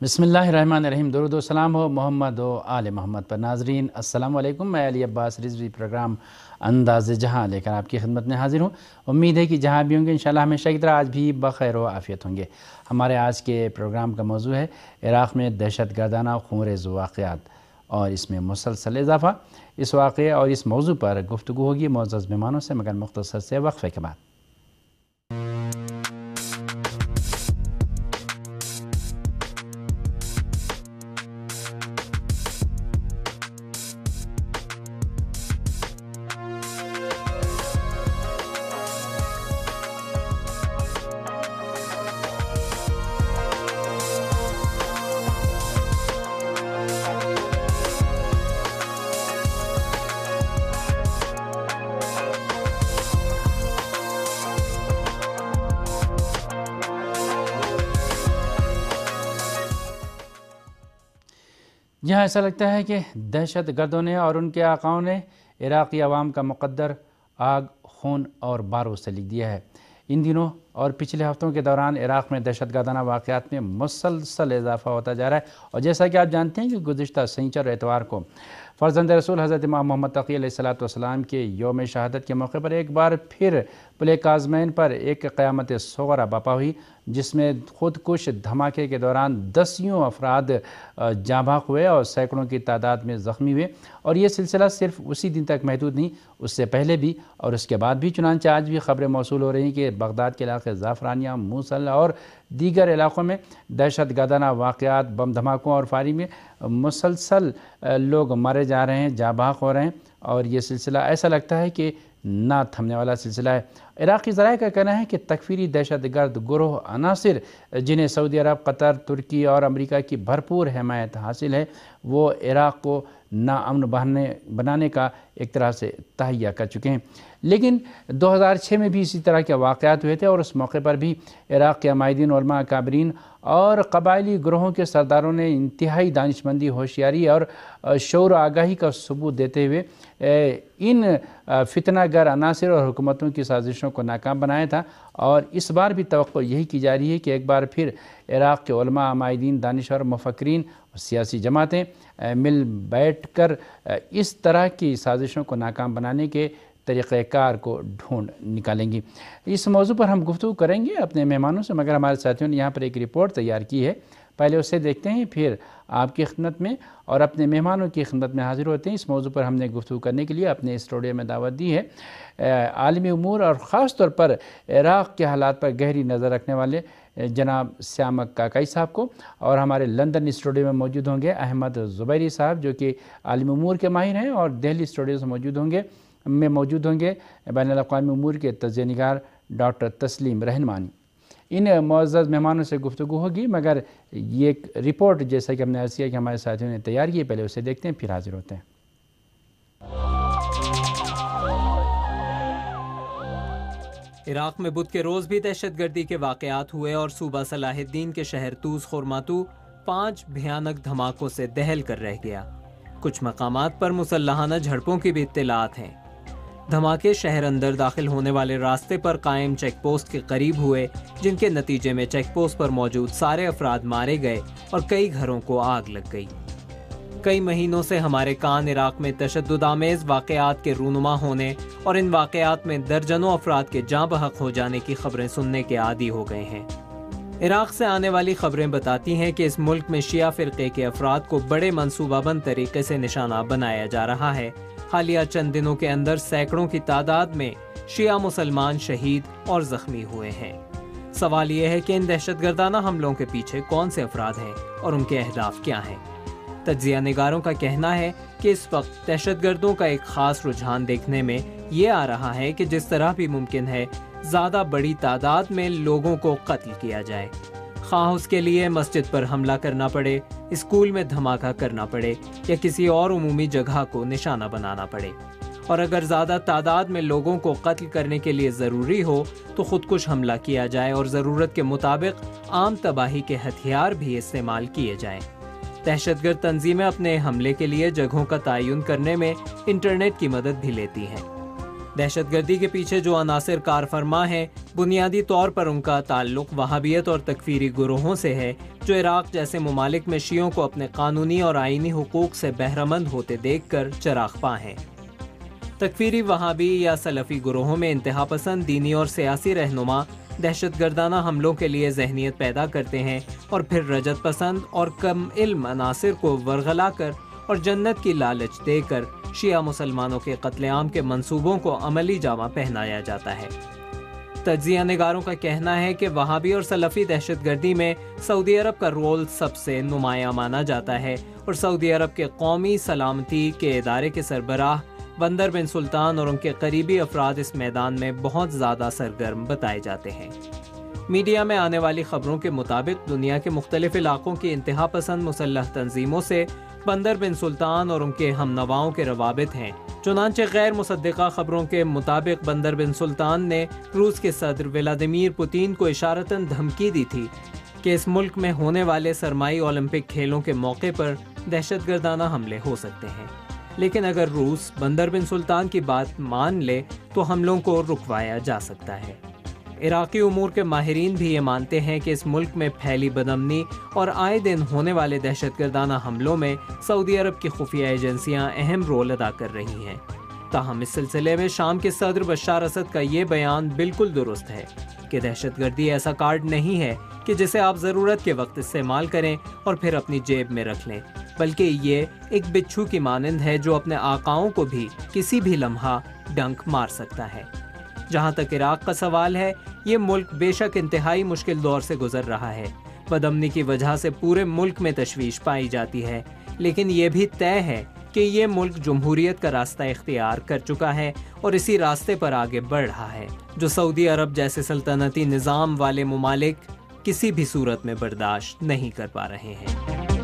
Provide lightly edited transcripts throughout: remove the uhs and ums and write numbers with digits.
بسم اللہ الرحمن الرحیم۔ درود و سلام ہو محمد و آل محمد پر۔ ناظرین السلام علیکم، میں علی عباس رضوی پروگرام انداز جہاں لے کر آپ کی خدمت میں حاضر ہوں۔ امید ہے کہ جہاں بھی ہوں گے انشاءاللہ ہمیشہ کی طرح آج بھی بخیر و عافیت ہوں گے۔ ہمارے آج کے پروگرام کا موضوع ہے عراق میں دہشت گردانہ خونریز واقعات اور اس میں مسلسل اضافہ۔ اس واقعے اور اس موضوع پر گفتگو ہوگی معزز مہمانوں سے، مگر مختصر سے وقفے کے بعد۔ یہاں ایسا لگتا ہے کہ دہشت گردوں نے اور ان کے آقاؤں نے عراقی عوام کا مقدر آگ، خون اور بارود سے لکھ دیا ہے۔ ان دنوں اور پچھلے ہفتوں کے دوران عراق میں دہشت گردانہ واقعات میں مسلسل اضافہ ہوتا جا رہا ہے، اور جیسا کہ آپ جانتے ہیں کہ گزشتہ سنیچر اور اتوار کو فرزند رسول حضرت امام محمد تقی علیہ السلام کے یوم شہادت کے موقع پر ایک بار پھر پلے کاظمین پر ایک قیامت صغری برپا ہوئی، جس میں خودکش دھماکے کے دوران دسیوں افراد جاں بحق ہوئے اور سینکڑوں کی تعداد میں زخمی ہوئے۔ اور یہ سلسلہ صرف اسی دن تک محدود نہیں، اس سے پہلے بھی اور اس کے بعد بھی، چنانچہ آج بھی خبریں موصول ہو رہی ہیں کہ بغداد کے علاقے زعفرانیہ، موصل اور دیگر علاقوں میں دہشت گردانہ واقعات، بم دھماکوں اور فائرنگ میں مسلسل لوگ مارے جا رہے ہیں، جاں بحق ہو رہے ہیں، اور یہ سلسلہ ایسا لگتا ہے کہ نہ تھمنے والا سلسلہ ہے۔ عراقی ذرائع کا کہنا ہے کہ تکفیری دہشت گرد گروہ عناصر جنہیں سعودی عرب، قطر، ترکی اور امریکہ کی بھرپور حمایت حاصل ہے، وہ عراق کو ناامن بنانے کا ایک طرح سے تہیہ کر چکے ہیں۔ لیکن 2006 میں بھی اسی طرح کے واقعات ہوئے تھے، اور اس موقع پر بھی عراق کے عمائدین، علماء، اکابرین اور قبائلی گروہوں کے سرداروں نے انتہائی دانشمندی، ہوشیاری اور شعور و آگاہی کا ثبوت دیتے ہوئے ان فتنہ گر عناصر اور حکومتوں کی سازشوں کو ناکام بنایا تھا۔ اور اس بار بھی توقع یہی کی جا رہی ہے کہ ایک بار پھر عراق کے علماء، عمائدین، دانشور، مفکرین اور سیاسی جماعتیں مل بیٹھ کر اس طرح کی سازشوں کو ناکام بنانے کے طریقہ کار کو ڈھونڈ نکالیں گی۔ اس موضوع پر ہم گفتگو کریں گے اپنے مہمانوں سے، مگر ہمارے ساتھیوں نے یہاں پر ایک رپورٹ تیار کی ہے، پہلے اسے دیکھتے ہیں، پھر آپ کی خدمت میں اور اپنے مہمانوں کی خدمت میں حاضر ہوتے ہیں۔ اس موضوع پر ہم نے گفتگو کرنے کے لیے اپنے اسٹوڈیو میں دعوت دی ہے عالمی امور اور خاص طور پر عراق کے حالات پر گہری نظر رکھنے والے جناب سیامک کاکائی صاحب کو، اور ہمارے لندن اسٹوڈیو میں موجود ہوں گے احمد زبیری صاحب جو کہ عالمی امور کے ماہر ہیں، اور دہلی اسٹوڈیو سے موجود ہوں گے بین الاقوامی امور کے تجزیہ نگار ڈاکٹر تسلیم رحمانی۔ ان معزز مہمانوں سے گفتگو ہوگی، مگر یہ ایک رپورٹ جیسا کہ ہم نے عرض کیا کہ ہمارے ساتھیوں نے تیار کی ہے، پہلے اسے دیکھتے ہیں پھر حاضر ہوتے ہیں۔ عراق میں بدھ کے روز بھی دہشت گردی کے واقعات ہوئے، اور صوبہ صلاح الدین کے شہر توس خورماتو 5 بھیانک دھماکوں سے دہل کر رہ گیا۔ کچھ مقامات پر مسلحانہ جھڑپوں کی بھی اطلاعات ہیں۔ دھماکے شہر اندر داخل ہونے والے راستے پر قائم چیک پوسٹ کے قریب ہوئے، جن کے نتیجے میں چیک پوسٹ پر موجود سارے افراد مارے گئے اور کئی گھروں کو آگ لگ گئی۔ کئی مہینوں سے ہمارے کان عراق میں تشدد آمیز واقعات کے رونما ہونے اور ان واقعات میں درجنوں افراد کے جاں بحق ہو جانے کی خبریں سننے کے عادی ہو گئے ہیں۔ عراق سے آنے والی خبریں بتاتی ہیں کہ اس ملک میں شیعہ فرقے کے افراد کو بڑے منصوبہ بند طریقے سے نشانہ بنایا جا رہا ہے۔ حالیہ چند دنوں کے اندر سینکڑوں کی تعداد میں شیعہ مسلمان شہید اور زخمی ہوئے ہیں۔ سوال یہ ہے کہ ان دہشت گردانہ حملوں کے پیچھے کون سے افراد ہیں اور ان کے اہداف کیا ہیں؟ تجزیہ نگاروں کا کہنا ہے کہ اس وقت دہشت گردوں کا ایک خاص رجحان دیکھنے میں یہ آ رہا ہے کہ جس طرح بھی ممکن ہے زیادہ بڑی تعداد میں لوگوں کو قتل کیا جائے، خواہ اس کے لیے مسجد پر حملہ کرنا پڑے، اسکول میں دھماکہ کرنا پڑے یا کسی اور عمومی جگہ کو نشانہ بنانا پڑے۔ اور اگر زیادہ تعداد میں لوگوں کو قتل کرنے کے لیے ضروری ہو تو خودکش حملہ کیا جائے اور ضرورت کے مطابق عام تباہی کے ہتھیار بھی استعمال کیے جائیں۔ دہشت گرد تنظیمیں اپنے حملے کے لیے جگہوں کا تعین کرنے میں انٹرنیٹ کی مدد بھی لیتی ہیں۔ दहशत गर्दी के पीछे जो अनासिर कारफरमा हैं, बुनियादी तौर पर उनका ताल्लुक वहाबियत और तकफीरी गुरोहों से है, जो इराक जैसे ममालिक में शियों को अपने कानूनी और आईनी हुकूक से बहरमंद होते देखकर चरागपा हैं। तकफीरी वहाबी या सलफ़ी गुरोहों में इंतहा पसंद दीनी और सियासी रहनुमा दहशत गर्दाना हमलों के लिए जहनीत पैदा करते हैं और फिर रजत पसंद और कम इल्म अनासिर को वरगला कर और जन्नत की लालच देकर शिया मुसलमानों के कत्लेआम के मंसूबों को अमली जामा पहनाया जाता है। तज्जिया निगारों का कहना है कि वहाबी और सलफ़ी दहशत गर्दी में सऊदी अरब का रोल सबसे नुमाया माना जाता है और सऊदी अरब के कौमी सलामती के इदारे के सरबराह बंदर बिन सुल्तान और उनके करीबी अफराद इस मैदान में बहुत ज़्यादा सरगर्म बताए जाते हैं। मीडिया में आने वाली खबरों के मुताबिक दुनिया के मुख्तलिफ इलाकों की इंतहा पसंद मुसल्लह तंजीमों से बंदर बिन सुल्तान और उनके हमनवाओं के रवाबित हैं। चुनांचे गैर मुसद्दिका खबरों के मुताबिक बंदर बिन सुल्तान ने रूस के सदर व्लादिमीर पुतिन को इशारतन धमकी दी थी कि इस मुल्क में होने वाले सरमाई ओलंपिक खेलों के मौके पर दहशत गर्दाना हमले हो सकते हैं, लेकिन अगर रूस बंदर बिन सुल्तान की बात मान ले तो हमलों को रुकवाया जा सकता है। इराकी उमूर के माहिरीन भी ये मानते हैं कि इस मुल्क में फैली बदअमनी और आए दिन होने वाले दहशत गर्दाना हमलों में सऊदी अरब की खुफिया एजेंसियां अहम रोल अदा कर रही हैं। ताहम इस सिलसिले में शाम के सदर बशार असद का ये बयान बिल्कुल दुरुस्त है कि दहशत गर्दी ऐसा कार्ड नहीं है कि जिसे आप ज़रूरत के वक्त इस्तेमाल करें और फिर अपनी जेब में रख लें, बल्कि ये एक बिच्छू की मानंद है जो अपने आकाओं को भी किसी भी लम्हा डंक मार सकता है। जहाँ तक इराक का सवाल है, ये मुल्क बेशक इंतहाई मुश्किल दौर से गुजर रहा है। बदअमनी की वजह से पूरे मुल्क में तशवीश पाई जाती है, लेकिन ये भी तय है कि ये मुल्क जमहूरियत का रास्ता इख्तियार कर चुका है और इसी रास्ते पर आगे बढ़ रहा है, जो सऊदी अरब जैसे सल्तनती निज़ाम वाले ममालिक किसी भी सूरत में बर्दाश्त नहीं कर पा रहे हैं।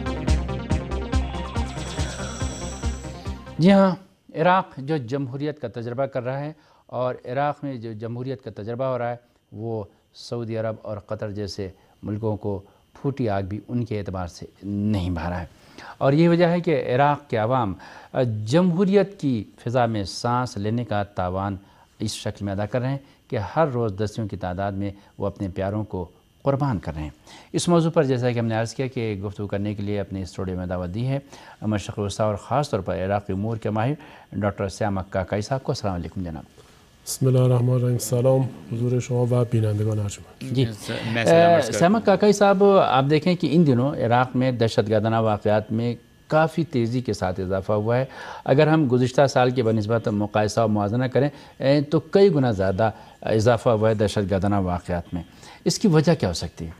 जी हाँ, इराक जो जमहूरियत का तजर्बा कर रहा है और इराक में जो जमहूरियत का तजर्बा हो रहा है वो सऊदी अरब और कतर जैसे मुल्कों को फूटी आग भी उनके एतबार से नहीं भा रहा है। और ये वजह है कि इराक के अवाम जमहूरियत की फ़िज़ा में सांस लेने का तावान इस शक्ल में अदा कर रहे हैं कि हर रोज़ दसियों की तादाद में वो अपने प्यारों को कुर्बान कर रहे हैं। इस मौजू पर जैसा कि हमने अर्ज़ किया कि गुफ्तगू करने के लिए अपने स्टूडियो में दावत दी है मशरक़ वस्ता और ख़ास तौर पर इराक़ी उमूर के माहिर डॉक्टर श्याम काकाई साहब को। अस्सलाम वालेकुम जनाब। बिस्मिल्लाहिर्रहमानिर्रहीम। सलाम हुज़ूर शुमा व बीनंदगान अर्जुमंद। जी श्याम काकाई साहब, आप देखें कि इन दिनों इराक़ में दहशतगर्दाना वाक़यात में काफ़ी तेज़ी के साथ इजाफ़ा हुआ है। अगर हम गुज़िश्ता साल के बनिस्बत मुक़ायसा और मुआज़ना करें तो कई गुना ज़्यादा इजाफ़ा हुआ है दहशतगर्दाना वाक़यात में। इसकी वजह क्या हो सकती है?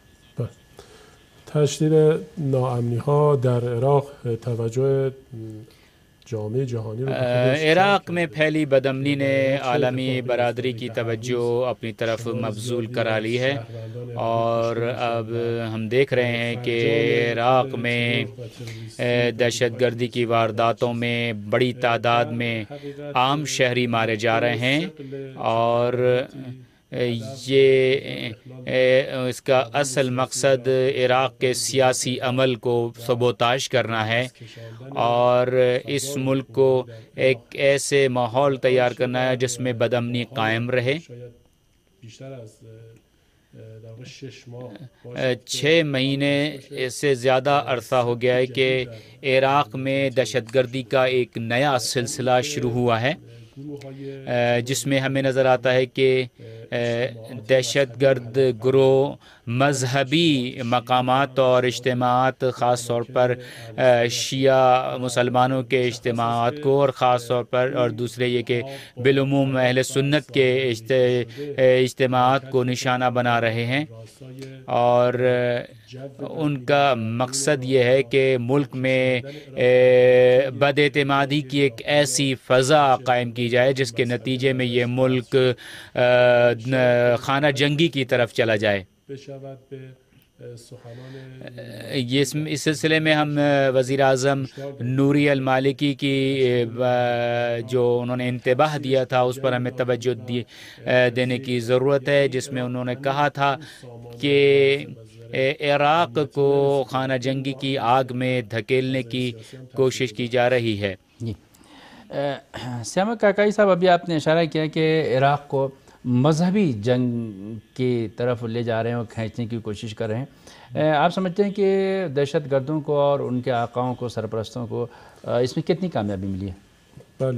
تشدید ناامنی‌ها در عراق توجه جامعه جهانی رو عراق میں پھیلی بدامنی نے عالمی برادری کی توجہ اپنی طرف مبذول کرا لی ہے اور اب ہم دیکھ رہے ہیں کہ عراق میں دہشت گردی کی وارداتوں میں بڑی تعداد میں عام شہری مارے جا رہے ہیں اور یہ اس کا اصل مقصد عراق کے سیاسی عمل کو سبوتاژ کرنا ہے اور اس ملک کو ایک ایسے ماحول تیار کرنا ہے جس میں بدامنی قائم رہے۔ 6 مہینے سے زیادہ عرصہ ہو گیا ہے کہ عراق میں دہشت گردی کا ایک نیا سلسلہ شروع ہوا ہے جس میں ہمیں نظر آتا ہے کہ دہشت گرد گروہ مذہبی مقامات اور اجتماعات، خاص طور پر شیعہ مسلمانوں کے اجتماعات کو اور خاص طور پر اور دوسرے یہ کہ بالعموم اہل سنت کے اجتماعات کو نشانہ بنا رہے ہیں اور ان کا مقصد یہ ہے کہ ملک میں بد اعتمادی کی ایک ایسی فضا قائم کی جائے جس کے نتیجے میں یہ ملک خانہ جنگی کی طرف چلا جائے۔ اس سلسلے میں ہم وزیر اعظم نوری المالکی کی جو انہوں نے انتباہ دیا تھا اس پر ہمیں توجہ دینے کی ضرورت ہے، جس میں انہوں نے کہا تھا کہ عراق کو خانہ جنگی کی آگ میں دھکیلنے کی کوشش کی جا رہی ہے۔ سیامک کاکائی صاحب، ابھی آپ نے اشارہ کیا کہ عراق کو مذہبی جنگ کی طرف لے جا رہے ہیں اور کھینچنے کی کوشش کر رہے ہیں. آپ سمجھتے ہیں کہ دہشت گردوں کو اور ان کے آقاؤں کو، سرپرستوں کو اس میں کتنی کامیابی ملی ہے؟ بله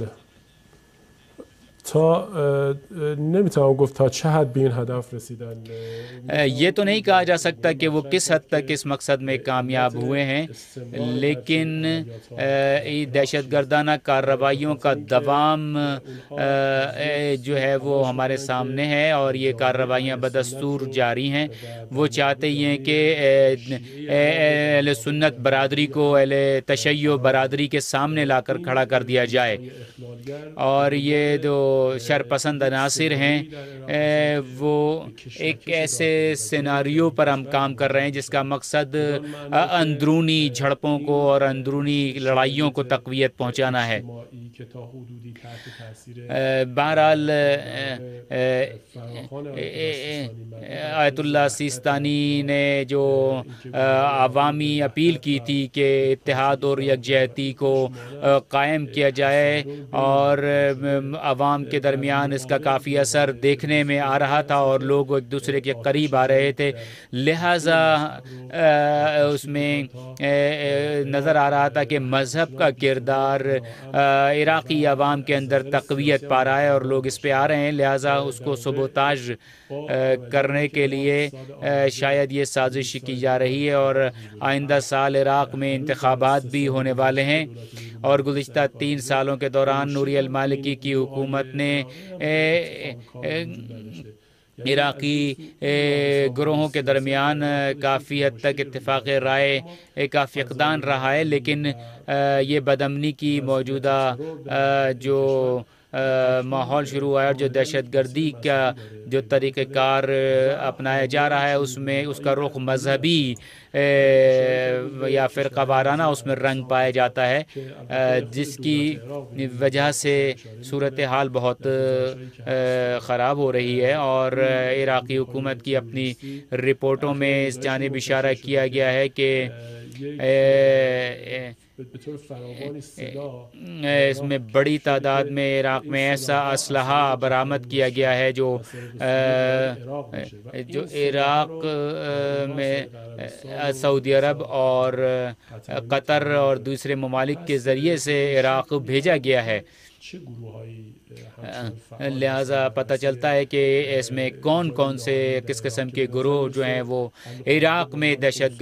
نمیتونم گفت تا چه حد به این هدف رسیدن. یہ تو نہیں کہا جا سکتا کہ وہ کس حد تک اس مقصد میں کامیاب ہوئے ہیں، لیکن دہشت گردانہ کارروائیوں کا دوام جو ہے وہ ہمارے سامنے ہے، اور یہ کارروائیاں بدستور جاری ہیں. وہ چاہتے ہی ہیں کہ اہل سنت برادری کو اہل تشیع برادری کے سامنے لا کر کھڑا کر دیا جائے، اور یہ جو شرپسند عناصر ہیں وہ ایک ایسے سیناریو پر ہم کام کر رہے ہیں جس کا مقصد اندرونی جھڑپوں کو اور اندرونی لڑائیوں کو تقویت پہنچانا ہے. بہرحال آیت اللہ سیستانی نے جو عوامی اپیل کی تھی کہ اتحاد اور یکجہتی کو قائم کیا جائے، اور عوام کے درمیان اس کا کافی اثر دیکھنے میں آ رہا تھا اور لوگ ایک دوسرے کے قریب آ رہے تھے، لہٰذا اس میں نظر آ رہا تھا کہ مذہب کا کردار عراقی عوام کے اندر تقویت پا رہا ہے اور لوگ اس پہ آ رہے ہیں. لہٰذا اس کو سبوتاژ کرنے کے لیے شاید یہ سازش کی جا رہی ہے، اور آئندہ سال عراق میں انتخابات بھی ہونے والے ہیں، اور گزشتہ 3 سالوں کے دوران نوری المالکی کی حکومت نے عراقی گروہوں کے درمیان کافی حد تک اتفاق رائے کا فقدان رہا ہے، لیکن یہ بدامنی کی موجودہ جو ماحول شروع ہوا ہے اور جو دہشت گردی کا جو طریقہ کار اپنایا جا رہا ہے اس میں اس کا رخ مذہبی یا فرقہ وارانہ اس میں رنگ پایا جاتا ہے، جس کی وجہ سے صورتحال بہت خراب ہو رہی ہے. اور عراقی حکومت کی اپنی رپورٹوں میں اس جانب اشارہ کیا گیا ہے کہ اس میں بڑی تعداد میں عراق میں ایسا اسلحہ برآمد کیا گیا ہے جو عراق میں سعودی عرب اور قطر اور دوسرے ممالک کے ذریعے سے عراق بھیجا گیا ہے. لہذا پتہ چلتا ہے کہ اس میں کون کون سے کس قسم کے گروہ جو ہیں وہ عراق میں دہشت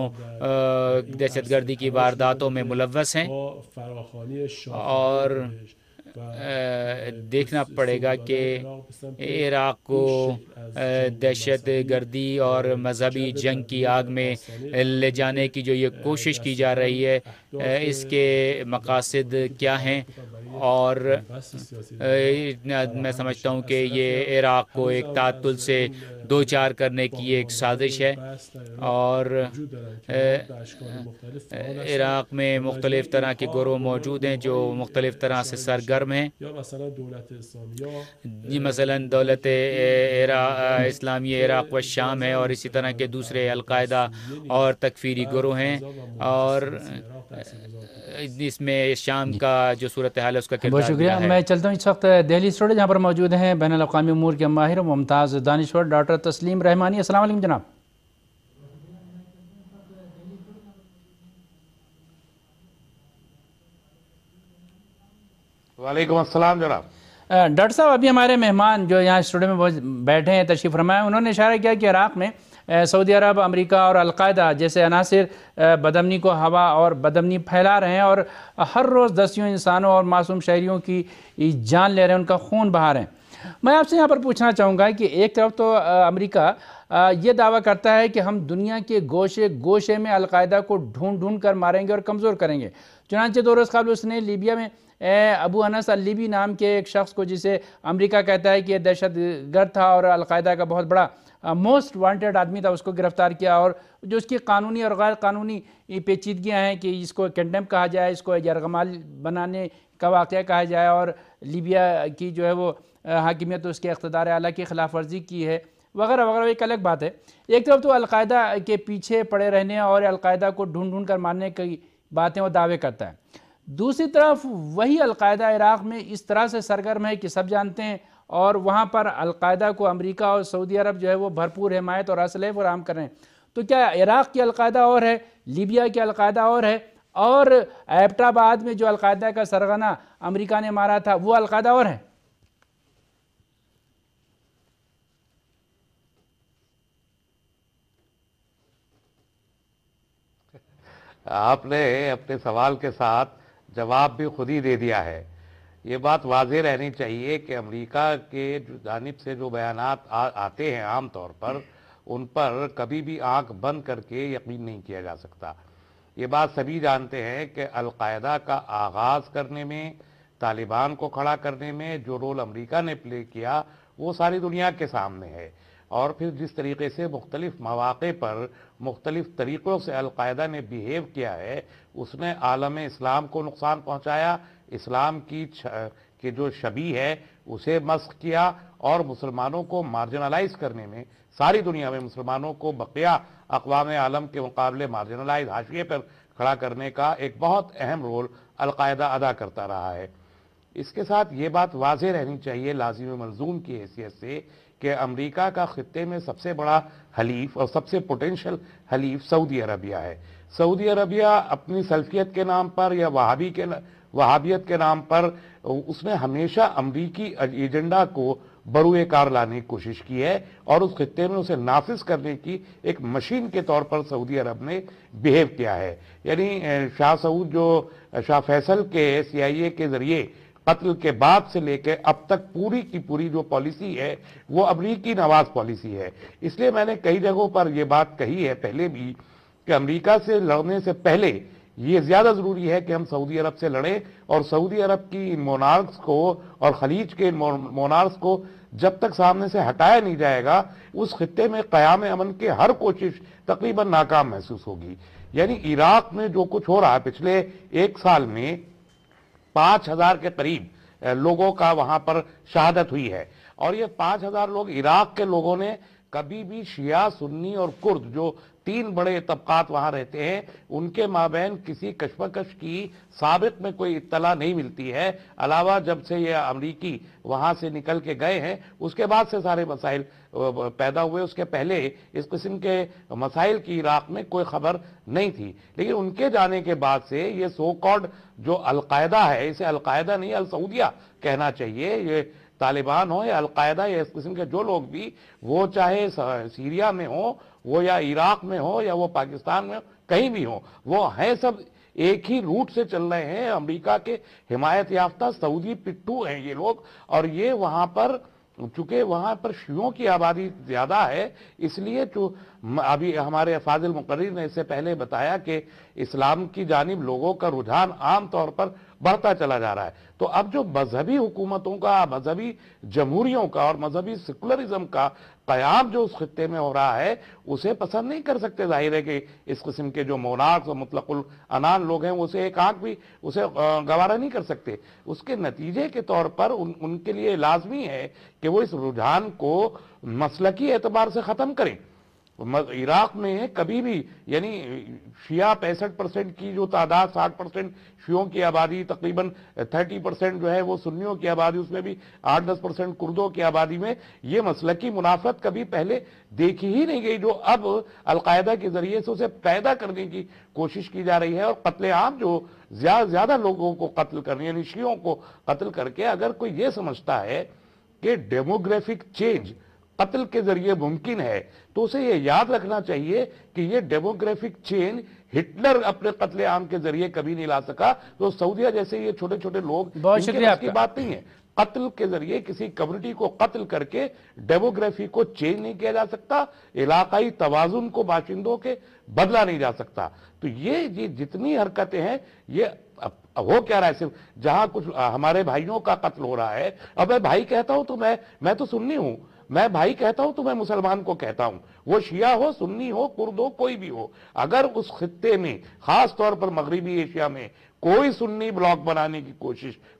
گردی کی وارداتوں میں ملوث ہیں، اور دیکھنا پڑے گا کہ عراق کو دہشت گردی اور مذہبی جنگ کی آگ میں لے جانے کی جو یہ کوشش کی جا رہی ہے اس کے مقاصد کیا ہیں. اور میں سمجھتا ہوں کہ یہ عراق کو ایک تعطل سے دو چار کرنے کی ایک سازش ہے، اور عراق میں مختلف طرح کے گروہ موجود ہیں جو مختلف طرح سے سرگرم ہیں. مثلا دولت اسلامی عراق و شام ہے، اور اسی طرح کے دوسرے القاعدہ اور تکفیری گروہ ہیں، اور اس میں شام کا جو صورتحال ہے اس کا کردار. بہت شکریہ. میں چلتا ہوں اس وقت دہلی اسٹوڈیو جہاں پر موجود ہیں بین الاقوامی امور کے ماہر ممتاز دانشور ڈاکٹر تسلیم رحمانی. السلام علیکم جناب. وعلیکم السلام جناب. ڈاکٹر صاحب، ابھی ہمارے مہمان جو یہاں اسٹوڈیو میں بیٹھے ہیں تشریف فرمائے، انہوں نے اشارہ کیا کہ عراق میں سعودی عرب، امریکہ اور القاعدہ جیسے عناصر بدامنی کو ہوا اور بدامنی پھیلا رہے ہیں، اور ہر روز دسیوں انسانوں اور معصوم شہریوں کی جان لے رہے ہیں، ان کا خون بہا رہے ہیں. میں آپ سے یہاں پر پوچھنا چاہوں گا کہ ایک طرف تو امریکہ یہ دعویٰ کرتا ہے کہ ہم دنیا کے گوشے گوشے میں القاعدہ کو ڈھونڈ کر ماریں گے اور کمزور کریں گے. چنانچہ 2 روز قبل اس نے لیبیا میں ابو انس اللیبی نام کے ایک شخص کو، جسے امریکہ کہتا ہے کہ یہ دہشت گرد تھا اور القاعدہ کا بہت بڑا موسٹ وانٹیڈ آدمی تھا، اس کو گرفتار کیا، اور جو اس کی قانونی اور غیر قانونی پیچیدگیاں ہیں کہ اس کو کنڈیم کہا جائے، اس کو یرغمال بنانے کا واقعہ کہا جائے، اور لیبیا کی جو ہے وہ حاکمیت اس کے اقتدار اعلیٰ کی خلاف ورزی کی ہے وغیرہ وغیرہ. ایک الگ بات ہے. ایک طرف تو القاعدہ کے پیچھے پڑے رہنے اور القاعدہ کو ڈھونڈ کر مارنے کی باتیں وہ دعوے کرتا ہے، دوسری طرف وہی القاعدہ عراق میں اس طرح سے سرگرم ہے کہ سب جانتے ہیں، اور وہاں پر القاعدہ کو امریکہ اور سعودی عرب جو ہے وہ بھرپور حمایت اور اسلحے فراہم کر رہے ہیں۔ تو کیا عراق کی القاعدہ اور ہے، لیبیا کی القاعدہ اور ہے، اور ایبٹ آباد میں جو القاعدہ کا سرغنہ امریکہ نے مارا تھا وہ القاعدہ اور ہے؟ آپ نے اپنے سوال کے ساتھ جواب بھی خود ہی دے دیا ہے۔ یہ بات واضح رہنی چاہیے کہ امریکہ کے جانب سے جو بیانات آتے ہیں عام طور پر ان پر کبھی بھی آنکھ بند کر کے یقین نہیں کیا جا سکتا۔ یہ بات سبھی جانتے ہیں کہ القاعدہ کا آغاز کرنے میں، طالبان کو کھڑا کرنے میں جو رول امریکہ نے پلے کیا وہ ساری دنیا کے سامنے ہے، اور پھر جس طریقے سے مختلف مواقع پر مختلف طریقوں سے القاعدہ نے بیہیو کیا ہے، اس نے عالم اسلام کو نقصان پہنچایا، اسلام کی جو شبیہ ہے اسے مسخ کیا، اور مسلمانوں کو مارجنلائز کرنے میں، ساری دنیا میں مسلمانوں کو بقیہ اقوام عالم کے مقابلے مارجنلائز حاشیے پر کھڑا کرنے کا ایک بہت اہم رول القاعدہ ادا کرتا رہا ہے۔ اس کے ساتھ یہ بات واضح رہنی چاہیے لازم ملزوم کی حیثیت سے کہ امریکہ کا خطے میں سب سے بڑا حلیف اور سب سے پوٹینشل حلیف سعودی عربیہ ہے۔ سعودی عربیہ اپنی سلفیت کے نام پر یا وہابیت کے نام پر اس نے ہمیشہ امریکی ایجنڈا کو بروئے کار لانے کی کوشش کی ہے، اور اس خطے میں اسے نافذ کرنے کی ایک مشین کے طور پر سعودی عرب نے بیہیو کیا ہے۔ یعنی شاہ سعود جو شاہ فیصل کے CIA کے ذریعے قتل کے بعد سے لے کے اب تک پوری کی پوری جو پالیسی ہے وہ امریکی نواز پالیسی ہے۔ اس لیے میں نے کئی جگہوں پر یہ بات کہی ہے پہلے بھی کہ امریکہ سے لڑنے سے پہلے یہ زیادہ ضروری ہے کہ ہم سعودی عرب سے لڑیں، اور سعودی عرب کی ان مونارکس کو اور خلیج کے ان مونارکس کو جب تک سامنے سے ہٹایا نہیں جائے گا اس خطے میں قیام امن کی ہر کوشش تقریباً ناکام محسوس ہوگی۔ یعنی عراق میں جو کچھ ہو رہا ہے پچھلے ایک سال میں 5000 کے قریب لوگوں کا وہاں پر شہادت ہوئی ہے، اور یہ 5000 لوگ عراق کے لوگوں نے کبھی بھی شیعہ، سنی اور کرد جو 3 بڑے طبقات وہاں رہتے ہیں ان کے مابین کسی کشمکش کی سابق میں کوئی اطلاع نہیں ملتی ہے، علاوہ جب سے یہ امریکی وہاں سے نکل کے گئے ہیں اس کے بعد سے سارے مسائل پیدا ہوئے۔ اس کے پہلے اس قسم کے مسائل کی عراق میں کوئی خبر نہیں تھی، لیکن ان کے جانے کے بعد سے یہ سو کالڈ جو القاعدہ ہے، اسے القاعدہ نہیں السعودیہ کہنا چاہیے، یہ طالبان ہو یا القاعدہ یا اس قسم کے جو لوگ بھی، وہ چاہے سیریا میں ہو، وہ یا عراق میں ہو یا وہ پاکستان میں ہو، کہیں بھی ہو، وہ ہیں سب ایک ہی روٹ سے چل رہے ہیں۔ امریکہ کے حمایت یافتہ سعودی پٹھو ہیں یہ لوگ، اور یہ وہاں پر چونکہ وہاں پر شیعوں کی آبادی زیادہ ہے، اس لیے ابھی ہمارے فاضل مقرر نے اس سے پہلے بتایا کہ اسلام کی جانب لوگوں کا رجحان عام طور پر بڑھتا چلا جا رہا ہے۔ تو اب جو مذہبی حکومتوں کا، مذہبی جمہوریوں کا اور مذہبی سیکولرزم کا قیام جو اس خطے میں ہو رہا ہے اسے پسند نہیں کر سکتے۔ ظاہر ہے کہ اس قسم کے جو مونارکس اور مطلق العنان لوگ ہیں اسے ایک آنکھ بھی اسے گوارا نہیں کر سکتے۔ اس کے نتیجے کے طور پر ان کے لیے لازمی ہے کہ وہ اس رجحان کو مسلکی اعتبار سے ختم کریں۔ عراق میں کبھی بھی یعنی شیعہ 65% کی جو تعداد، 60% شیعوں کی آبادی، تقریباً 30% جو ہے وہ سنیوں کی آبادی، اس میں بھی 8-10% کردوں کی آبادی میں یہ مسلکی منافرت کبھی پہلے دیکھی ہی نہیں گئی، جو اب القاعدہ کے ذریعے سے اسے پیدا کرنے کی کوشش کی جا رہی ہے۔ اور قتل عام جو زیادہ لوگوں کو قتل کرنے، یعنی شیعوں کو قتل کر کے، اگر کوئی یہ سمجھتا ہے کہ ڈیموگرافک چینج قتل کے ذریعے ممکن ہے تو اسے یہ یاد رکھنا چاہیے کہ یہ ڈیموگرافک چینج ہٹلر اپنے قتل عام کے ذریعے کبھی نہیں لا سکا۔ تو سعودیہ جیسے یہ چھوٹے چھوٹے لوگ، بہت شکریہ اس کی بات نہیں ہے۔ قتل کے ذریعے کسی کمیونٹی کو قتل کر کے ڈیموگرافی کو چینج نہیں کیا جا سکتا، علاقائی توازن کو باشندوں کے بدلا نہیں جا سکتا۔ تو یہ جتنی حرکتیں ہیں، یہ ہو کیا رہا ہے؟ صرف جہاں کچھ ہمارے بھائیوں کا قتل ہو رہا ہے، اور میں بھائی کہتا ہوں تو میں تو سنی ہوں، میں بھائی کہتا ہوں تو میں مسلمان کو کہتا ہوں، وہ شیعہ ہو، سنی ہو، کرد ہو، کوئی بھی ہو، اگر اس خطے میں خاص طور پر مغربی ایشیا میں کوئی سنی بلاک بنانے کی کوشش،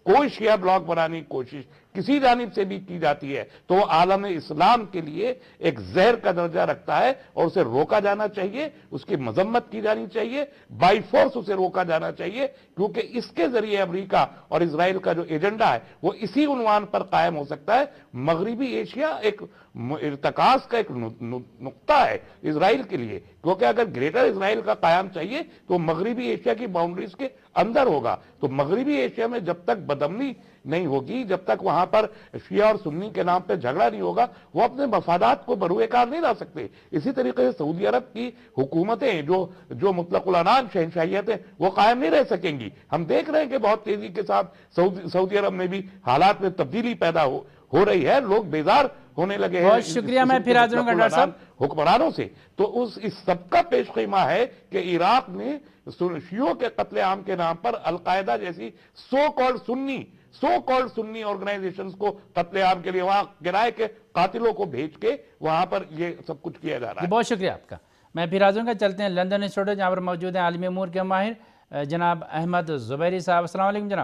کوئی شیعہ بلاک بنانے کی کوشش کسی جانب سے بھی کی جاتی ہے تو وہ عالم اسلام کے لیے ایک زہر کا درجہ رکھتا ہے اور اسے روکا جانا چاہیے، اس کی مذمت کی جانی چاہیے، بائی فورس اسے روکا جانا چاہیے، کیونکہ اس کے ذریعے امریکہ اور اسرائیل کا جو ایجنڈا ہے وہ اسی عنوان پر قائم ہو سکتا ہے۔ مغربی ایشیا ایک ارتکاز کا ایک نقطہ ہے اسرائیل کے لیے، کیونکہ اگر گریٹر اسرائیل کا قیام چاہیے تو مغربی ایشیا کی باؤنڈریز کے اندر ہوگا۔ تو مغربی ایشیا میں جب تک بدامنی نہیں ہوگی، جب تک وہاں پر شیعہ اور سنی کے نام پہ جھگڑا نہیں ہوگا، وہ اپنے مفادات کو بروئے کار نہیں لا سکتے۔ اسی طریقے سے سعودی عرب کی حکومتیں جو مطلق العنان شہنشاہیتیں وہ قائم نہیں رہ سکیں گی۔ ہم دیکھ رہے ہیں کہ بہت تیزی کے ساتھ سعودی عرب میں بھی حالات میں تبدیلی پیدا ہو رہی ہے، لوگ بیزار ہونے لگے ہیں۔ بہت شکریہ، میں پھر حاضر ہوں گا ڈاکٹر صاحب حکمرانوں سے۔ تو اس سب کا پیش خیمہ ہے کہ عراق میں شیعوں کے قتل عام کے نام پر القاعدہ جیسی سو کالڈ سنی آرگنائزیشنز کو قتل عام کے لیے وہاں کرائے کے قاتلوں کو بھیج کے وہاں پر یہ سب کچھ کیا جا رہا ہے۔ بہت شکریہ آپ کا۔ میں پھر حاضر ہوں گا، چلتے ہیں لندن اسٹوڈیو جہاں پر موجود ہیں عالمی امور کے ماہر جناب احمد زبیری صاحب۔ السلام علیکم جناب۔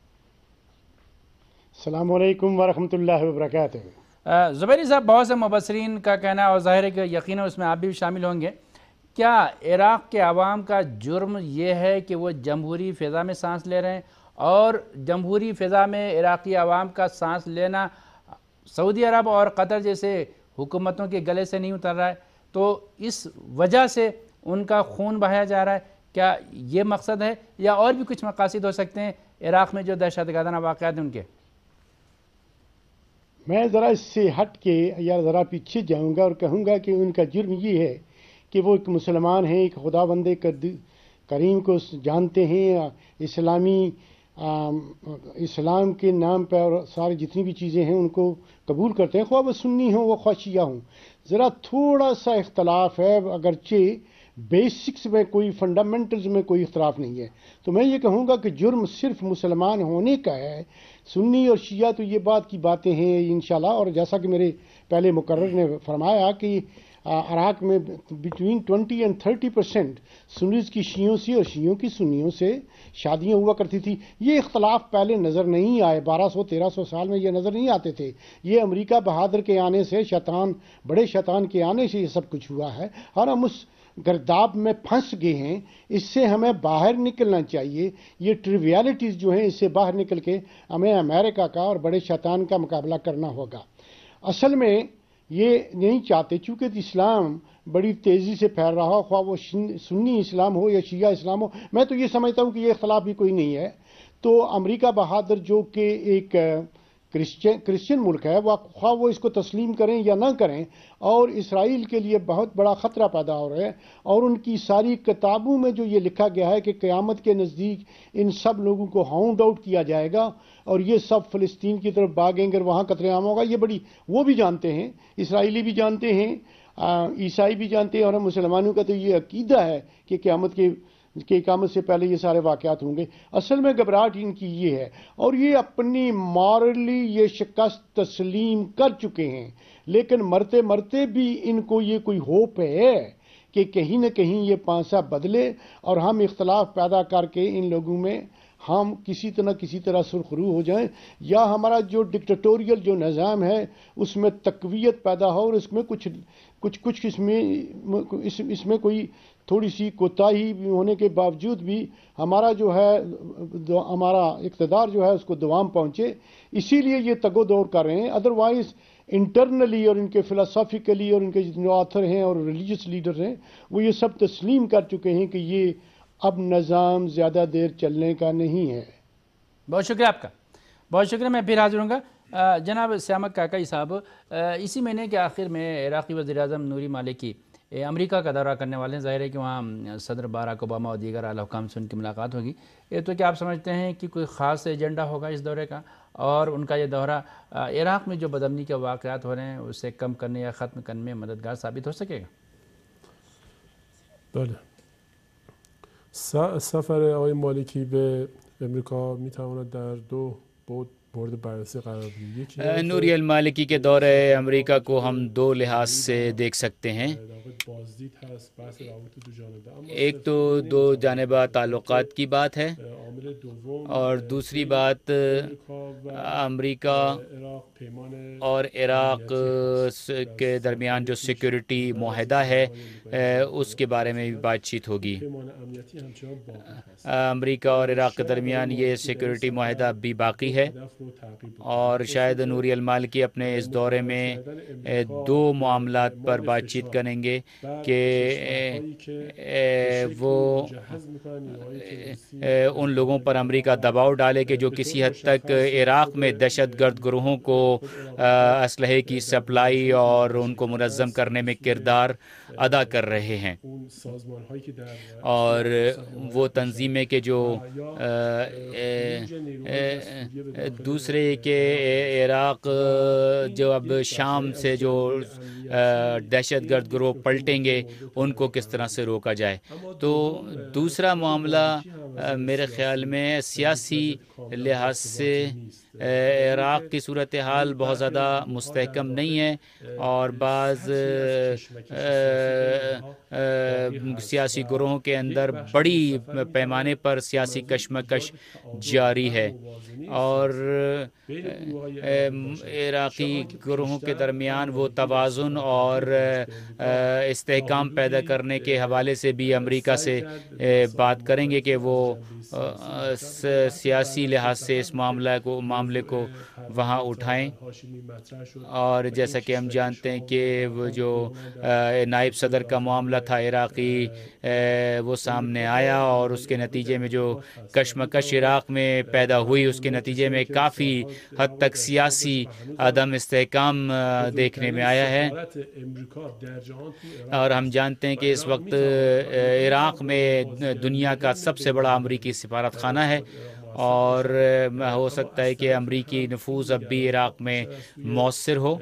السلام علیکم ورحمۃ اللہ وبرکاتہ۔ زبیری صاحب، بہت سے مبصرین کا کہنا ہے اور ظاہر ہے کہ یقیناً اس میں آپ بھی شامل ہوں گے، کیا عراق کے عوام کا جرم یہ ہے کہ وہ جمہوری فضا میں سانس لے رہے ہیں اور جمہوری فضا میں عراقی عوام کا سانس لینا سعودی عرب اور قطر جیسے حکومتوں کے گلے سے نہیں اتر رہا ہے، تو اس وجہ سے ان کا خون بہایا جا رہا ہے؟ کیا یہ مقصد ہے یا اور بھی کچھ مقاصد ہو سکتے ہیں عراق میں جو دہشت گردانہ واقعات ہیں ان کے؟ میں ذرا اس سے ہٹ کے یا ذرا پیچھے جاؤں گا اور کہوں گا کہ ان کا جرم یہ ہے کہ وہ ایک مسلمان ہیں، ایک خدا بند کریم کو جانتے ہیں، اسلام کے نام پہ اور ساری جتنی بھی چیزیں ہیں ان کو قبول کرتے ہیں، خواہ وہ سنی ہوں وہ خواہ شیعہ ہوں۔ ذرا تھوڑا سا اختلاف ہے، اگرچہ بیسکس میں کوئی فنڈامنٹلز میں کوئی اختلاف نہیں ہے۔ تو میں یہ کہوں گا کہ جرم صرف مسلمان ہونے کا ہے، سنی اور شیعہ تو یہ بات کی باتیں ہیں انشاءاللہ۔ اور جیسا کہ میرے پہلے مقرر نے فرمایا کہ عراق میں بٹوین 20 اور 30% سنیز کی شیعوں سے اور شیعوں کی سنیوں سے شادیاں ہوا کرتی تھی۔ یہ اختلاف پہلے نظر نہیں آئے، 1200-1300 سال میں یہ نظر نہیں آتے تھے۔ یہ امریکہ بہادر کے آنے سے، بڑے شیطان کے آنے سے یہ سب کچھ ہوا ہے، اور ہم اس گرداب میں پھنس گئے ہیں۔ اس سے ہمیں باہر نکلنا چاہیے۔ یہ ٹریویالٹیز جو ہیں اس سے باہر نکل کے ہمیں امریکہ کا اور بڑے شیطان کا مقابلہ کرنا ہوگا۔ اصل میں یہ نہیں چاہتے، چونکہ اسلام بڑی تیزی سے پھیل رہا ہو، خواہ وہ سنی اسلام ہو یا شیعہ اسلام ہو۔ میں تو یہ سمجھتا ہوں کہ یہ اختلاف بھی کوئی نہیں ہے۔ تو امریکہ بہادر جو کہ ایک کرسچن ملک ہے، خواہ وہ اس کو تسلیم کریں یا نہ کریں، اور اسرائیل کے لیے بہت بڑا خطرہ پیدا ہو رہا ہے۔ اور ان کی ساری کتابوں میں جو یہ لکھا گیا ہے کہ قیامت کے نزدیک ان سب لوگوں کو ہاؤنڈ آؤٹ کیا جائے گا اور یہ سب فلسطین کی طرف بھاگیں گے اور وہاں قتل عام ہوگا، یہ وہ بھی جانتے ہیں، اسرائیلی بھی جانتے ہیں، عیسائی بھی جانتے ہیں، اور ہم مسلمانوں کا تو یہ عقیدہ ہے کہ قیامت کے اقامت سے پہلے یہ سارے واقعات ہوں گے۔ اصل میں گھبراہٹ ان کی یہ ہے، اور یہ اپنی مارلی یہ شکست تسلیم کر چکے ہیں، لیکن مرتے مرتے بھی ان کو یہ کوئی ہوپ ہے کہ کہیں نہ کہیں یہ پانسا بدلے اور ہم اختلاف پیدا کر کے ان لوگوں میں ہم کسی طرح سرخرو ہو جائیں، یا ہمارا جو ڈکٹیٹوریل جو نظام ہے اس میں تقویت پیدا ہو، اور اس میں کچھ اس میں کوئی تھوڑی سی کوتاہی ہونے کے باوجود بھی ہمارا جو ہے ہمارا اقتدار جو ہے اس کو دوام پہنچے۔ اسی لیے یہ تگ و دور کر رہے ہیں۔ ادروائز انٹرنلی اور ان کے فلسافیکلی اور ان کے جتنے آتھر ہیں اور ریلیجس لیڈر ہیں وہ یہ سب تسلیم کر چکے ہیں کہ یہ اب نظام زیادہ دیر چلنے کا نہیں ہے۔ بہت شکریہ آپ کا، بہت شکریہ۔ میں پھر حاضر ہوں گا۔ جناب سیامک کاکائی صاحب، اسی مہینے کے آخر میں عراقی وزیر اعظم نوری مالکی امریکہ کا دورہ کرنے والے ہیں۔ ظاہر ہے کہ وہاں صدر باراک اوباما اور دیگر اعلیٰ حکام سے ان کی ملاقات ہوگی۔ تو کیا آپ سمجھتے ہیں کہ کوئی خاص ایجنڈا ہوگا اس دورے کا، اور ان کا یہ دورہ عراق میں جو بدامنی کے واقعات ہو رہے ہیں اسے کم کرنے یا ختم کرنے میں مددگار ثابت ہو سکے گا؟ بله. سفر آقای مالکی به امریکا میتواند در دو بود مورد بررسی قرار بدید. یکی نوری المالکی کے دورے امریکہ کو ہم دو لحاظ سے دیکھ سکتے ہیں. بازدید هست بحث روابط دو جانبه. اما ایک تو دو جانبہ تعلقات کی بات ہے عامل دوم اور دوسری بات امریکہ عراق پیمان اور عراق کے درمیان جو سیکیورٹی معاہدہ ہے اس کے بارے میں بھی بات چیت ہوگی. پیمان امنیتی همچنان باقی هست. امریکہ اور عراق کے درمیان یہ سیکیورٹی معاہدہ اب بھی باقی ہے هدف رو تعقیب بکنید. اور شاید نوری المالکی اپنے اس دورے میں دو معاملات پر بات چیت کریں گے کہ وہ مجهز میکنن نیروهای تروریستی ان لوگوں پر امریکہ دباؤ ڈالے کہ جو کسی حد تک عراق میں دہشت گرد گروہوں کو اسلحے کی سپلائی اور ان کو منظم کرنے میں کردار ادا کر رہے ہیں، اون سازمان هایی که در اور وہ تنظیمیں کہ جو دوسرے کہ عراق جو اب شام سے جو دہشت گرد گروہ پلٹیں گے ان کو کس طرح سے روکا جائے. تو دوسرا معاملہ میرے خیال میں سیاسی لحاظ سے عراق کی صورتحال بہت زیادہ مستحکم نہیں ہے اور بعض سیاسی گروہوں کے اندر بڑی پیمانے پر سیاسی کشمکش جاری ہے اور عراقی گروہوں کے درمیان وہ توازن اور استحکام پیدا کرنے کے حوالے سے بھی امریکہ سے بات کریں گے کہ وہ سیاسی لحاظ سے اس معاملے کو وہاں اٹھائیں. اور جیسا کہ ہم جانتے ہیں کہ وہ جو نائب صدر کا معاملہ تھا عراقی وہ سامنے آیا اور اس کے نتیجے میں جو کشمکش عراق میں پیدا ہوئی اس کے نتیجے میں کافی حد تک سیاسی عدم استحکام دیکھنے میں آیا ہے. اور ہم جانتے ہیں کہ اس وقت عراق میں دنیا کا سب سے بڑا امریکی سفارت خانہ ہے اور ہو سکتا ہے کہ امریکی نفوذ اب بھی عراق میں مؤثر ہو.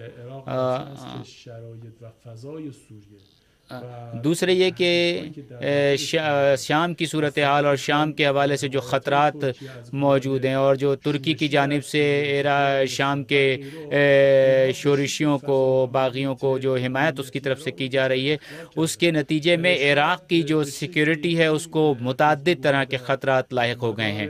دوسرے یہ کہ شام کی صورتحال اور شام کے حوالے سے جو خطرات موجود ہیں اور جو ترکی کی جانب سے شام کے شورشیوں کو باغیوں کو جو حمایت اس کی طرف سے کی جا رہی ہے اس کے نتیجے میں عراق کی جو سیکیورٹی ہے اس کو متعدد طرح کے خطرات لاحق ہو گئے ہیں.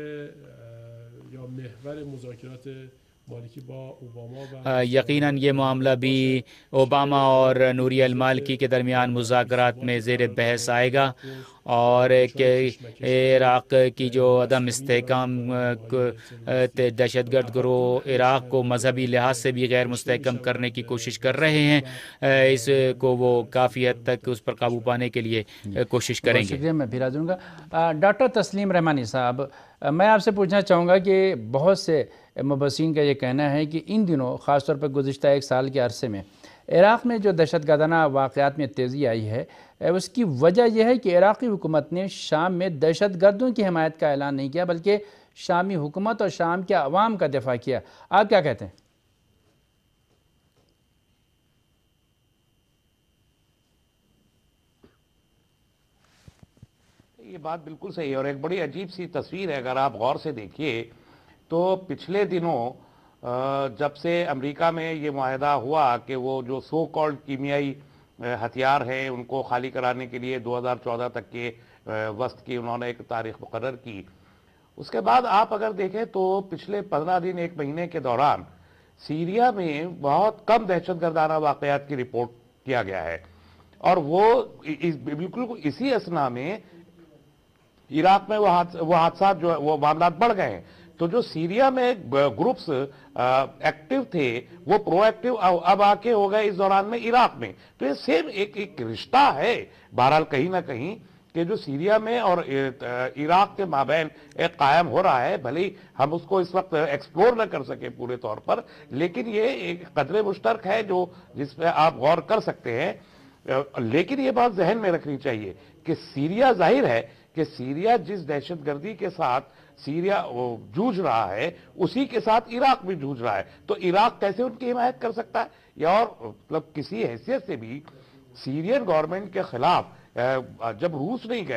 یقیناً یہ معاملہ بھی اوباما اور نوری المالکی کے درمیان مذاکرات میں زیر بحث آئے گا اور کہ عراق کی جو عدم استحکام دہشت گرد گروہ عراق کو مذہبی لحاظ سے بھی غیر مستحکم کرنے کی کوشش کر رہے ہیں، اس کو وہ کافی حد تک اس پر قابو پانے کے لیے کوشش کریں گے. شکریہ. میں پھر آ جاؤں گا ڈاکٹر تسلیم رحمانی صاحب، میں آپ سے پوچھنا چاہوں گا کہ بہت سے مبصرین کا یہ کہنا ہے کہ ان دنوں خاص طور پر گزشتہ ایک سال کے عرصے میں عراق میں جو دہشت گردانہ واقعات میں تیزی آئی ہے اس کی وجہ یہ ہے کہ عراقی حکومت نے شام میں دہشت گردوں کی حمایت کا اعلان نہیں کیا بلکہ شامی حکومت اور شام کے عوام کا دفاع کیا. آپ کیا کہتے ہیں؟ یہ بات بالکل صحیح ہے اور ایک بڑی عجیب سی تصویر ہے. اگر آپ غور سے دیکھیے تو پچھلے دنوں جب سے امریکہ میں یہ معاہدہ ہوا کہ وہ جو سو کالڈ کیمیائی ہتھیار ہیں ان کو خالی کرانے کے لیے 2014 تک کے وسط کی انہوں نے ایک تاریخ مقرر کی، اس کے بعد آپ اگر دیکھیں تو پچھلے 15 دن ایک مہینے کے دوران سیریا میں بہت کم دہشت گردانہ واقعات کی رپورٹ کیا گیا ہے اور وہ بالکل اسی اثنا میں عراق میں وہ حادثات جو وہ معاملات بڑھ گئے ہیں. تو جو سیریا میں گروپس ایکٹیو تھے وہ پرو ایکٹیو اب آ کے ہو گئے اس دوران میں عراق میں. تو یہ سیم ایک رشتہ ہے بہرحال کہیں نہ کہیں کہ جو سیریا میں اور عراق کے مابین ایک قائم ہو رہا ہے. بھلے ہم اس کو اس وقت ایکسپلور نہ کر سکے پورے طور پر لیکن یہ ایک قدر مشترک ہے جو جس پہ آپ غور کر سکتے ہیں. لیکن یہ بات ذہن میں رکھنی چاہیے کہ سیریا ظاہر ہے کہ سیریا جس دہشت گردی کے ساتھ سیریا جوجھ رہا ہے اسی کے ساتھ عراق بھی جوجھ رہا ہے. تو عراق کیسے ان کی حمایت کر سکتا ہے؟ یا اور مطلب کسی حیثیت سے بھی سیرین گورنمنٹ کے خلاف جب روس نہیں گیا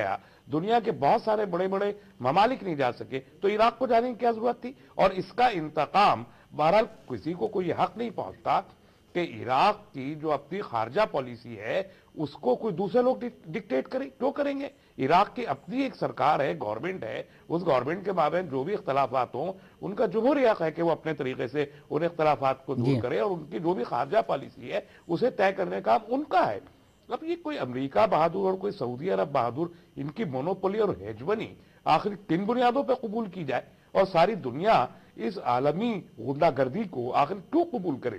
دنیا کے بہت سارے بڑے بڑے ممالک نہیں جا سکے تو عراق کو جانے کی کیا ضرورت تھی؟ اور اس کا انتقام بہرحال کسی کو کوئی حق نہیں پہنچتا کہ عراق کی جو اپنی خارجہ پالیسی ہے اس کو کوئی دوسرے لوگ ڈکٹیٹ کریں، کیوں کریں گے؟ عراق کی اپنی ایک سرکار ہے، گورنمنٹ ہے، اس گورنمنٹ کے مابین جو بھی اختلافات ہوں ان کا جمہوری حق ہے کہ وہ اپنے طریقے سے ان اختلافات کو دور کرے، اور ان کی جو بھی خارجہ پالیسی ہے اسے طے کرنے کا کام ان کا ہے۔ اب یہ کوئی امریکہ بہادر اور کوئی سعودی عرب بہادر، ان کی مونوپولی اور ہیجمنی آخر کن بنیادوں پہ قبول کی جائے، اور ساری دنیا اس عالمی غنڈہ گردی کو آخر کیوں قبول کرے؟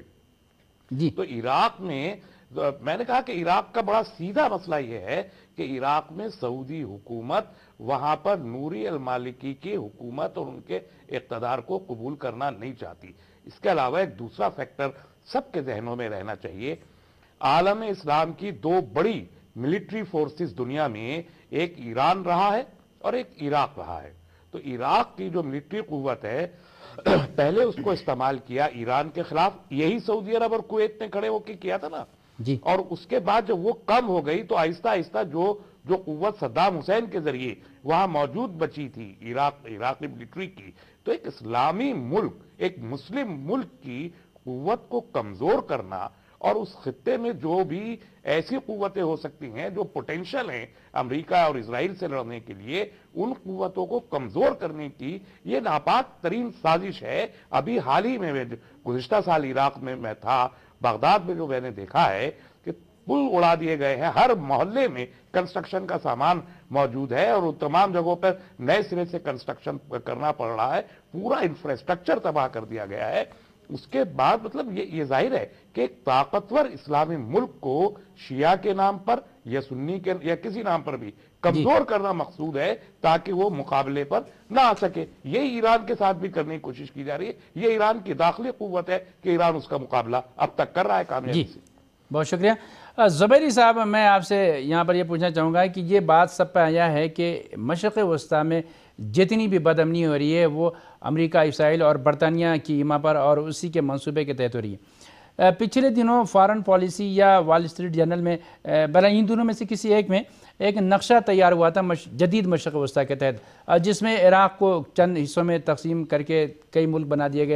تو عراق میں نے کہا کہ عراق کا بڑا سیدھا مسئلہ یہ ہے کہ عراق میں سعودی حکومت وہاں پر نوری المالکی کی حکومت اور ان کے اقتدار کو قبول کرنا نہیں چاہتی۔ اس کے علاوہ ایک دوسرا فیکٹر سب کے ذہنوں میں رہنا چاہیے، عالم اسلام کی دو بڑی ملٹری فورسز دنیا میں ایک ایران رہا ہے اور ایک عراق رہا ہے۔ تو عراق کی جو ملٹری قوت ہے پہلے اس کو استعمال کیا ایران کے خلاف، یہی سعودی عرب اور کویت نے کھڑے ہو کے کیا تھا نا، اور اس کے بعد جب وہ کم ہو گئی تو آہستہ آہستہ جو قوت صدام حسین کے ذریعے وہاں موجود بچی تھی عراقی ملٹری کی، تو ایک اسلامی ملک، ایک مسلم ملک کی قوت کو کمزور کرنا اور اس خطے میں جو بھی ایسی قوتیں ہو سکتی ہیں جو پوٹینشل ہیں امریکہ اور اسرائیل سے لڑنے کے لیے، ان قوتوں کو کمزور کرنے کی یہ ناپاک ترین سازش ہے۔ ابھی حال ہی میں گزشتہ سال عراق میں میں تھا، بغداد میں جو میں نے دیکھا ہے کہ پل اڑا دیے گئے ہیں، ہر محلے میں کنسٹرکشن کا سامان موجود ہے اور تمام جگہوں پر نئے سرے سے کنسٹرکشن کرنا پڑ رہا ہے، پورا انفراسٹرکچر تباہ کر دیا گیا ہے۔ اس کے بعد مطلب یہ ظاہر ہے کہ ایک طاقتور اسلامی ملک کو شیعہ کے نام پر یا سنی کے یا کسی نام پر بھی کمزور کرنا مقصود ہے تاکہ وہ مقابلے پر نہ آ سکے۔ یہ ایران کے ساتھ بھی کرنے کی کوشش کی جا رہی ہے، یہ ایران کی داخلی قوت ہے کہ ایران اس کا مقابلہ اب تک کر رہا ہے کامیابی سے۔ بہت شکریہ زبیری صاحب، میں آپ سے یہاں پر یہ پوچھنا چاہوں گا کہ یہ بات سب پہ آیا ہے کہ مشرق وسطیٰ میں جتنی بھی بدامنی ہو رہی ہے وہ امریکہ، اسرائیل اور برطانیہ کی ایما پر اور اسی کے منصوبے کے تحت ہو رہی ہے۔ پچھلے دنوں فارن پالیسی یا وال اسٹریٹ جرنل میں بلا ان دونوں میں سے کسی ایک میں ایک نقشہ تیار ہوا تھا جدید مشرق وسطیٰ کے تحت، جس میں عراق کو چند حصوں میں تقسیم کر کے کئی ملک بنا دیے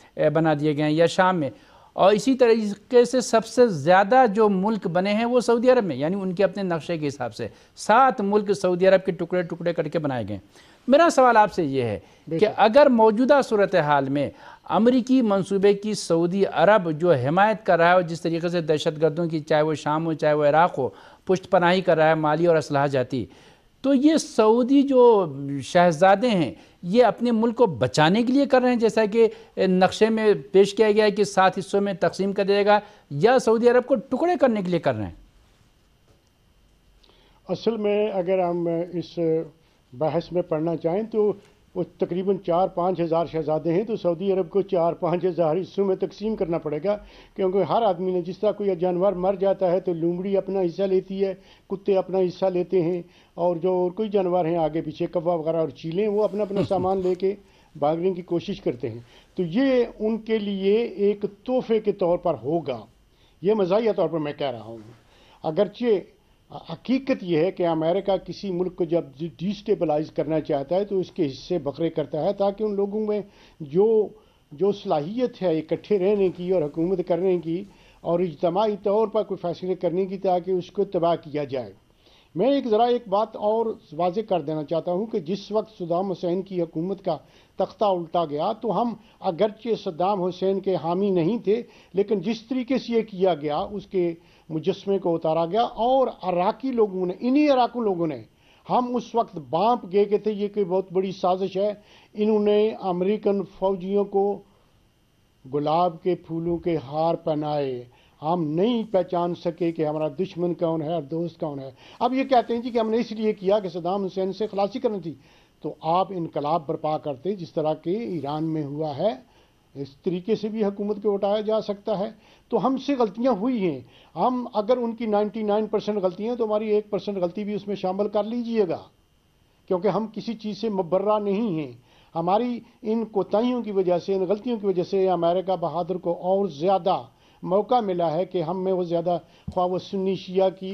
گئے ہیں، یا شام میں، اور اسی طریقے سے سب سے زیادہ جو ملک بنے ہیں وہ سعودی عرب میں، یعنی ان کے اپنے نقشے کے حساب سے 7 ملک سعودی عرب کے ٹکڑے ٹکڑے کر کے بنائے گئے۔ میرا سوال آپ سے یہ ہے کہ اگر موجودہ صورتحال میں امریکی منصوبے کی سعودی عرب جو حمایت کر رہا ہے اور جس طریقے سے دہشت گردوں کی، چاہے وہ شام ہو چاہے وہ عراق ہو، پشت پناہی کر رہا ہے مالی اور اسلحہ جاتی، تو یہ سعودی جو شہزادے ہیں یہ اپنے ملک کو بچانے کے لیے کر رہے ہیں جیسا کہ نقشے میں پیش کیا گیا ہے کہ 7 حصوں میں تقسیم کر دے گا، یا سعودی عرب کو ٹکڑے کرنے کے لیے کر رہے ہیں؟ اصل میں اگر ہم اس بحث میں پڑھنا چاہیں تو وہ تقریباً 4-5 ہزار شہزادے ہیں، تو سعودی عرب کو 4-5 ہزار حصوں میں تقسیم کرنا پڑے گا، کیونکہ ہر آدمی نے جس طرح کوئی جانور مر جاتا ہے تو لومڑی اپنا حصہ لیتی ہے، کتے اپنا حصہ لیتے ہیں، اور جو اور کوئی جانور ہیں آگے پیچھے کوا وغیرہ اور چیلیں، وہ اپنا اپنا سامان لے کے بھاگنے کی کوشش کرتے ہیں۔ تو یہ ان کے لیے ایک تحفے کے طور پر ہوگا، یہ مزاحیہ طور پر میں کہہ رہا ہوں۔ اگرچہ حقیقت یہ ہے کہ امریکہ کسی ملک کو جب ڈیسٹیبلائز کرنا چاہتا ہے تو اس کے حصے بکھرے کرتا ہے تاکہ ان لوگوں میں جو صلاحیت ہے اکٹھے رہنے کی اور حکومت کرنے کی اور اجتماعی طور پر کوئی فیصلے کرنے کی، تاکہ اس کو تباہ کیا جائے۔ میں ایک بات اور واضح کر دینا چاہتا ہوں کہ جس وقت صدام حسین کی حکومت کا تختہ الٹا گیا تو ہم اگرچہ صدام حسین کے حامی نہیں تھے، لیکن جس طریقے سے یہ کیا گیا اس کے مجسمے کو اتارا گیا، اور عراقی لوگوں نے، انہی عراقی لوگوں نے، ہم اس وقت بانپ گئے کہ تھے یہ کوئی بہت بڑی سازش ہے، انہوں نے امریکن فوجیوں کو گلاب کے پھولوں کے ہار پہنائے، ہم نہیں پہچان سکے کہ ہمارا دشمن کون ہے اور دوست کون ہے۔ اب یہ کہتے ہیں جی کہ ہم نے اس لیے کیا کہ صدام حسین سے خلاصی کرنی تھی، تو آپ انقلاب برپا کرتے جس طرح کے ایران میں ہوا ہے، اس طریقے سے بھی حکومت کو اٹھایا جا سکتا ہے۔ تو ہم سے غلطیاں ہوئی ہیں، ہم اگر ان کی 99% غلطیاں تو ہماری 1% غلطی بھی اس میں شامل کر لیجئے گا، کیونکہ ہم کسی چیز سے مبرہ نہیں ہیں۔ ہماری ان کوتاہیوں کی وجہ سے، ان غلطیوں کی وجہ سے امریکہ بہادر کو اور زیادہ موقع ملا ہے کہ ہم میں وہ زیادہ خواہ وہ سنی شیعہ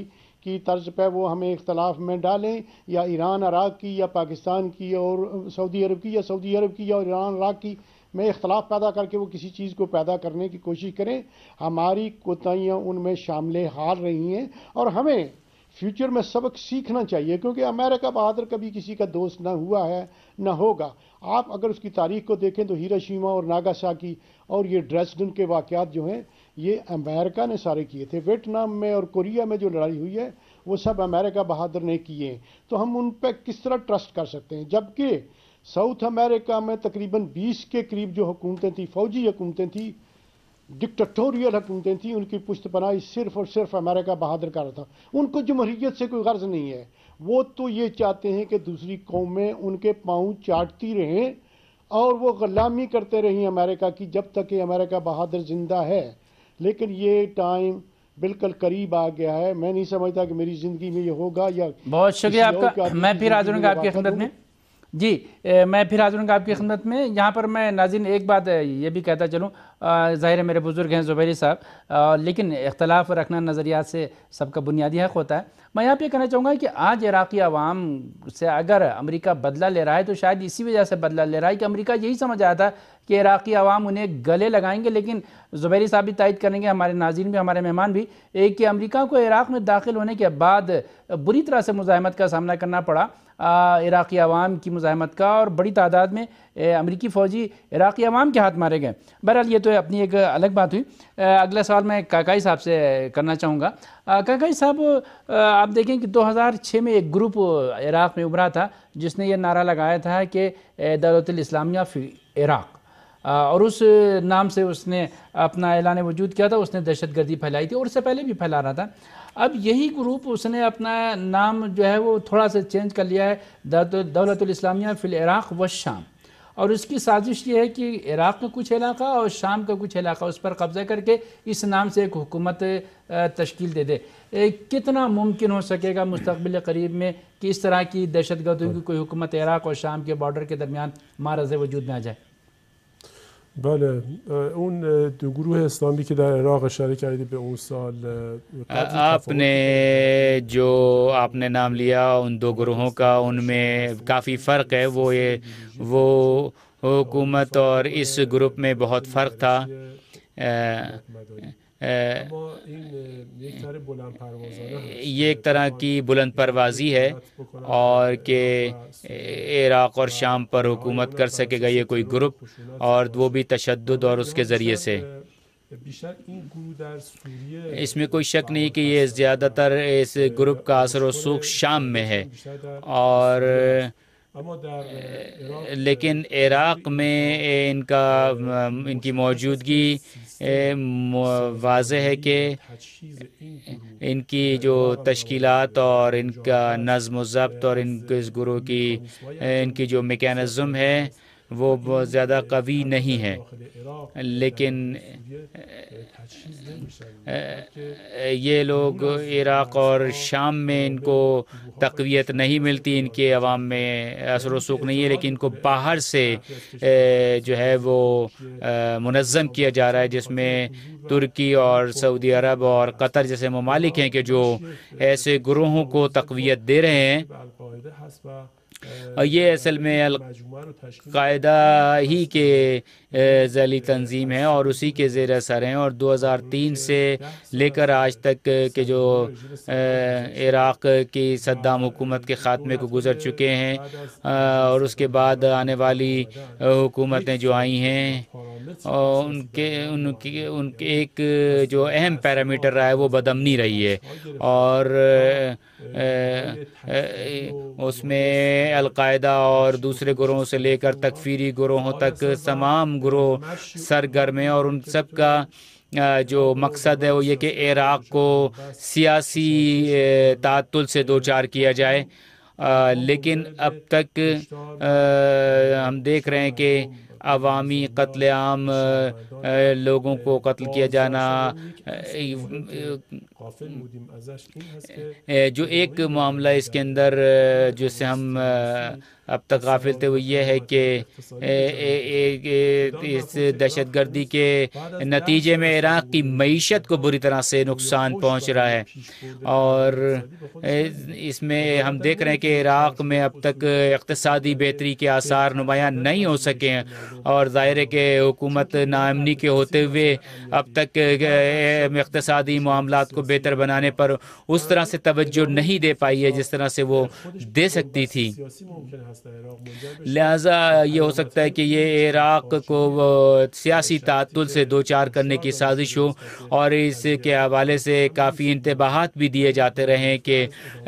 کی طرز پہ وہ ہمیں اختلاف میں ڈالیں، یا ایران عراق کی یا پاکستان کی اور سعودی عرب کی، یا سعودی عرب کی یا ایران عراق کی میں اختلاف پیدا کر کے وہ کسی چیز کو پیدا کرنے کی کوشش کریں. ہماری کوتاہیاں ان میں شامل حال رہی ہیں اور ہمیں فیوچر میں سبق سیکھنا چاہیے، کیونکہ امریکہ بہادر کبھی کسی کا دوست نہ ہوا ہے نہ ہوگا. آپ اگر اس کی تاریخ کو دیکھیں تو ہیروشیما اور ناگاساکی اور یہ ڈریسڈن کے واقعات جو ہیں یہ امریکہ نے سارے کیے تھے. ویتنام میں اور کوریا میں جو لڑائی ہوئی ہے وہ سب امریکہ بہادر نے کیے ہیں. تو ہم ان پہ کس طرح ٹرسٹ کر سکتے ہیں؟ جبکہ ساؤتھ امریکہ میں تقریباً 20 کے قریب جو حکومتیں تھیں، فوجی حکومتیں تھیں، ڈکٹیٹوریل حکومتیں تھیں، ان کی پشت پناہی صرف اور صرف امریکہ بہادر کا رہا تھا. ان کو جمہوریت سے کوئی غرض نہیں ہے. وہ تو یہ چاہتے ہیں کہ دوسری قومیں ان کے پاؤں چاٹتی رہیں اور وہ غلامی کرتے رہیں امریکہ کی جب تک کہ امریکہ بہادر زندہ ہے. لیکن یہ ٹائم بالکل قریب آ گیا ہے. میں نہیں سمجھتا کہ میری زندگی میں یہ ہوگا یا بہت شکریہ آپ کا. میں پھر حاضر ہوں آپ کی خدمت میں. جی میں پھر حاضر ہوں آپ کی خدمت میں. یہاں پر میں ناظرین ایک بات یہ بھی کہتا چلوں، ظاہر ہے میرے بزرگ ہیں زبیری صاحب، لیکن اختلاف رکھنا نظریات سے سب کا بنیادی حق ہوتا ہے. میں یہاں پہ کہنا چاہوں گا کہ آج عراقی عوام سے اگر امریکہ بدلہ لے رہا ہے تو شاید اسی وجہ سے بدلہ لے رہا ہے کہ امریکہ یہی سمجھ آیا تھا کہ عراقی عوام انہیں گلے لگائیں گے. لیکن زبیری صاحب بھی تائید کریں گے، ہمارے ناظرین بھی، ہمارے مہمان بھی، کہ امریکہ کو عراق میں داخل ہونے کے بعد بری طرح سے مزاحمت کا سامنا کرنا پڑا، عراقی عوام کی مزاحمت کا، اور بڑی تعداد میں امریکی فوجی عراقی عوام کے ہاتھ مارے گئے. بہرحال یہ تو اپنی ایک الگ بات ہوئی. اگلا سوال میں کاکائی صاحب سے کرنا چاہوں گا. کاکائی صاحب آپ دیکھیں کہ 2006 میں ایک گروپ عراق میں ابھرا تھا جس نے یہ نعرہ لگایا تھا کہ دولت الاسلامیہ فی عراق، اور اس نام سے اس نے اپنا اعلان وجود کیا تھا. اس نے دہشت گردی پھیلائی تھی اور اس سے پہلے بھی پھیلا رہا تھا. اب یہی گروپ اس نے اپنا نام جو ہے وہ تھوڑا سا چینج کر لیا ہے، دولت الاسلامیہ فی العراق و شام، اور اس کی سازش یہ ہے کہ عراق کا کچھ علاقہ اور شام کا کچھ علاقہ اس پر قبضہ کر کے اس نام سے ایک حکومت تشکیل دے دے. کتنا ممکن ہو سکے گا مستقبل قریب میں کہ اس طرح کی دہشت گردوں کی کوئی حکومت عراق اور شام کے بارڈر کے درمیان معرض وجود میں آ جائے؟ بله، اون دو گروه اسلامی که در عراق اشاره کردید به اون سال آپ نے جو آپ نے نام لیا ان دو گروہوں کا، ان میں کافی فرق ہے. وہ حکومت اور اس گروپ میں بہت فرق تھا. یہ ایک طرح کی بلند پروازی ہے، اور کہ عراق اور شام پر حکومت کر سکے گا یہ کوئی گروپ، اور وہ بھی تشدد اور اس کے ذریعے سے. اس میں کوئی شک نہیں کہ یہ زیادہ تر اس گروپ کا اثر و رسوخ شام میں ہے، اور لیکن عراق میں ان کی موجودگی واضح ہے کہ ان کی جو تشکیلات اور ان کا نظم و ضبط اور اس گروہ کی ان کی جو میکینزم ہے وہ بہت زیادہ قوی نہیں ہے. لیکن یہ لوگ عراق اور شام میں ان کو تقویت نہیں ملتی، ان کے عوام میں اثر و رسوخ نہیں ہے، لیکن ان کو باہر سے جو ہے وہ منظم کیا جا رہا ہے، جس میں ترکی اور سعودی عرب اور قطر جیسے ممالک ہیں کہ جو ایسے گروہوں کو تقویت دے رہے ہیں. اور یہ اصل میں القاعدہ ہی کے ذیلی تنظیم ہے اور اسی کے زیر اثر ہیں، اور 2003 سے لے کر آج تک کہ جو عراق کی صدام حکومت کے خاتمے کو گزر چکے ہیں، اور اس کے بعد آنے والی حکومتیں جو آئی ہیں، اور ان کے ایک جو اہم پیرامیٹر رہا ہے وہ بدامنی رہی ہے، اور اس میں القاعدہ اور دوسرے گروہوں سے لے کر تکفیری گروہوں تک تمام گروہ سرگرم ہیں، اور ان سب کا جو مقصد ہے وہ یہ کہ عراق کو سیاسی تعطل سے دوچار کیا جائے. لیکن اب تک ہم دیکھ رہے ہیں کہ عوامی قتل عام، لوگوں کو قتل کیا جانا، جو ایک معاملہ اس کے اندر جسے ہم اب تک غافل تھے وہ یہ ہے کہ اس دہشت گردی کے نتیجے میں عراق کی معیشت کو بری طرح سے نقصان پہنچ رہا ہے، اور اس میں ہم دیکھ رہے ہیں کہ عراق میں اب تک اقتصادی بہتری کے آثار نمایاں نہیں ہو سکے ہیں، اور ظاہر ہے کہ حکومت ناامنی کے ہوتے ہوئے اب تک اقتصادی معاملات کو بہتر بنانے پر اس طرح سے توجہ نہیں دے پائی ہے جس طرح سے وہ دے سکتی تھی۔ لہٰذا یہ ہو سکتا ہے کہ یہ عراق کو سیاسی تعطل سے دوچار کرنے کی سازش ہو، اور اس کے حوالے سے کافی انتباہات بھی دیے جاتے رہے کہ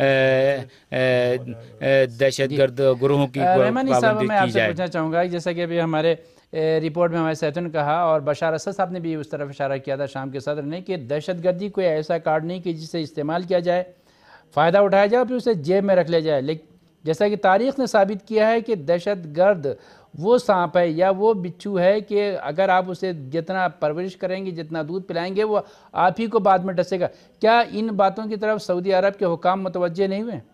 دہشت گرد گروہوں کی رحمانی صاحب، پابندی میں آپ کی سے جائے۔ پوچھنا چاہوں گا، جیسا کہ ابھی ہمارے رپورٹ میں ہمارے سیتن نے کہا اور بشار اسد صاحب نے بھی اس طرف اشارہ کیا تھا شام کے صدر نے، کہ دہشت گردی کوئی ایسا کارڈ نہیں کہ جسے استعمال کیا جائے، فائدہ اٹھایا جائے اور پھر اسے جیب میں رکھ لیا جائے، لیکن جیسا کہ تاریخ نے ثابت کیا ہے کہ دہشت گرد وہ سانپ ہے یا وہ بچھو ہے کہ اگر آپ اسے جتنا پرورش کریں گے، جتنا دودھ پلائیں گے، وہ آپ ہی کو بعد میں ڈسے گا۔ کیا ان باتوں کی طرف سعودی عرب کے حکام متوجہ نہیں ہوئے؟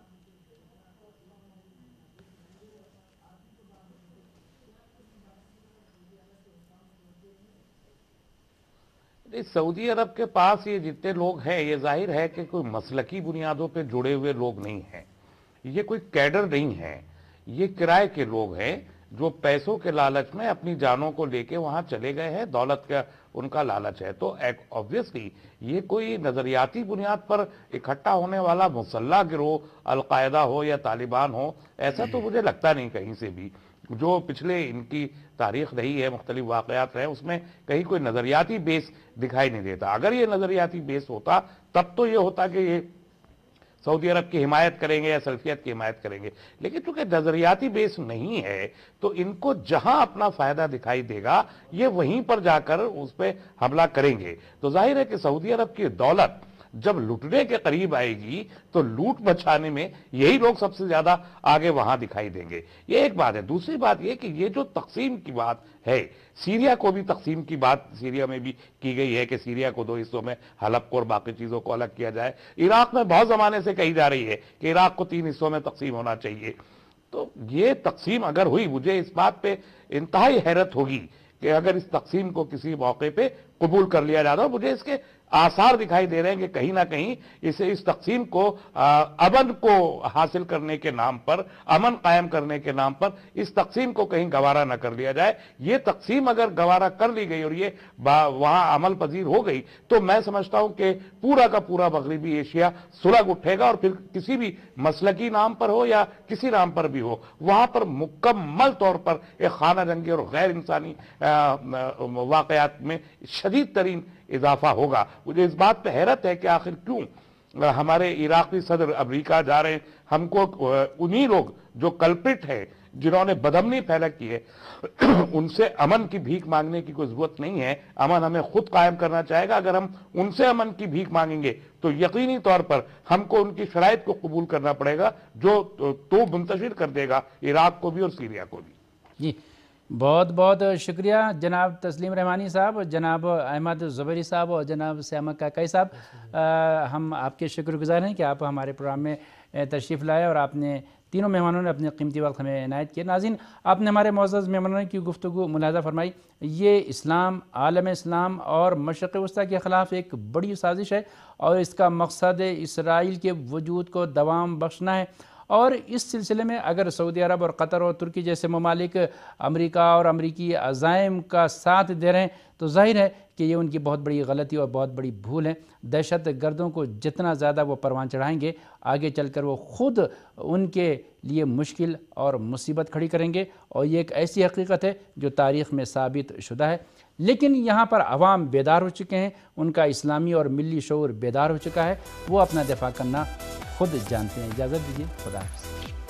سعودی عرب کے پاس یہ جتنے لوگ ہیں، یہ ظاہر ہے کہ کوئی مسلکی بنیادوں پہ جڑے ہوئے لوگ نہیں ہیں، یہ کوئی کیڈر نہیں ہے، یہ کرائے کے لوگ ہیں جو پیسوں کے لالچ میں اپنی جانوں کو لے کے وہاں چلے گئے ہیں، دولت کا ان کا لالچ ہے۔ تو obviously یہ کوئی نظریاتی بنیاد پر اکٹھا ہونے والا مسلح گروہ القاعدہ ہو یا طالبان ہو، ایسا تو مجھے لگتا نہیں کہیں سے بھی۔ جو پچھلے ان کی تاریخ رہی ہے، مختلف واقعات رہے، اس میں کہیں کوئی نظریاتی بیس دکھائی نہیں دیتا۔ اگر یہ نظریاتی بیس ہوتا تب تو یہ ہوتا کہ یہ سعودی عرب کی حمایت کریں گے یا سلفیت کی حمایت کریں گے، لیکن چونکہ نظریاتی بیس نہیں ہے تو ان کو جہاں اپنا فائدہ دکھائی دے گا یہ وہیں پر جا کر اس پہ حملہ کریں گے۔ تو ظاہر ہے کہ سعودی عرب کی دولت جب لٹنے کے قریب آئے گی تو لوٹ بچانے میں یہی لوگ سب سے زیادہ آگے وہاں دکھائی دیں گے۔ یہ ایک بات ہے۔ دوسری بات یہ کہ یہ جو تقسیم کی بات ہے، سیریا کو بھی تقسیم کی بات سیریا میں بھی کی گئی ہے کہ سیریا کو دو حصوں میں، حلب کو اور باقی چیزوں کو الگ کیا جائے۔ عراق میں بہت زمانے سے کہی جا رہی ہے کہ عراق کو 3 حصوں میں تقسیم ہونا چاہیے۔ تو یہ تقسیم اگر ہوئی، مجھے اس بات پہ انتہائی حیرت ہوگی کہ اگر اس تقسیم کو کسی موقع پہ قبول کر لیا جاتا ہے۔ مجھے اس کے آثار دکھائی دے رہے ہیں کہ کہیں نہ کہیں اس تقسیم کو امن کو حاصل کرنے کے نام پر، امن قائم کرنے کے نام پر اس تقسیم کو کہیں گوارا نہ کر لیا جائے۔ یہ تقسیم اگر گوارا کر لی گئی اور یہ وہاں عمل پذیر ہو گئی تو میں سمجھتا ہوں کہ پورا کا پورا مغربی ایشیا سلگ اٹھے گا، اور پھر کسی بھی مسلکی نام پر ہو یا کسی نام پر بھی ہو، وہاں پر مکمل طور پر ایک خانہ جنگی اور غیر انسانی واقعات میں شدید ترین اضافہ ہوگا۔ مجھے اس بات پہ حیرت ہے کہ آخر کیوں ہمارے عراقی صدر امریکہ جا رہے ہیں، ہم کو انہی لوگ جو کلپٹ ہے، جنہوں نے بدامنی پھیلا کی ہے، ان سے امن کی بھیک مانگنے کی کوئی ضرورت نہیں ہے۔ امن ہمیں خود قائم کرنا چاہے گا۔ اگر ہم ان سے امن کی بھیک مانگیں گے تو یقینی طور پر ہم کو ان کی شرائط کو قبول کرنا پڑے گا، جو تو منتشر کر دے گا عراق کو بھی اور سیریا کو بھی۔ جی بہت بہت شکریہ جناب تسلیم رحمانی صاحب، جناب احمد زبیری صاحب اور جناب سیامہ کاکائی صاحب، ہم آپ کے شکر گزار ہیں کہ آپ ہمارے پروگرام میں تشریف لائے اور آپ نے تینوں مہمانوں نے اپنے قیمتی وقت ہمیں عنایت کیا۔ ناظرین، آپ نے ہمارے معزز مہمانوں کی گفتگو ملاحظہ فرمائی، یہ اسلام، عالم اسلام اور مشرق وسطیٰ کے خلاف ایک بڑی سازش ہے اور اس کا مقصد اسرائیل کے وجود کو دوام بخشنا ہے، اور اس سلسلے میں اگر سعودی عرب اور قطر اور ترکی جیسے ممالک امریکہ اور امریکی عزائم کا ساتھ دے رہے ہیں تو ظاہر ہے کہ یہ ان کی بہت بڑی غلطی اور بہت بڑی بھول ہے۔ دہشت گردوں کو جتنا زیادہ وہ پروان چڑھائیں گے، آگے چل کر وہ خود ان کے لیے مشکل اور مصیبت کھڑی کریں گے، اور یہ ایک ایسی حقیقت ہے جو تاریخ میں ثابت شدہ ہے۔ لیکن یہاں پر عوام بیدار ہو چکے ہیں، ان کا اسلامی اور ملی شعور بیدار ہو چکا ہے، وہ اپنا دفاع کرنا خود جانتے ہیں۔ اجازت دیجیے، خدا حافظ۔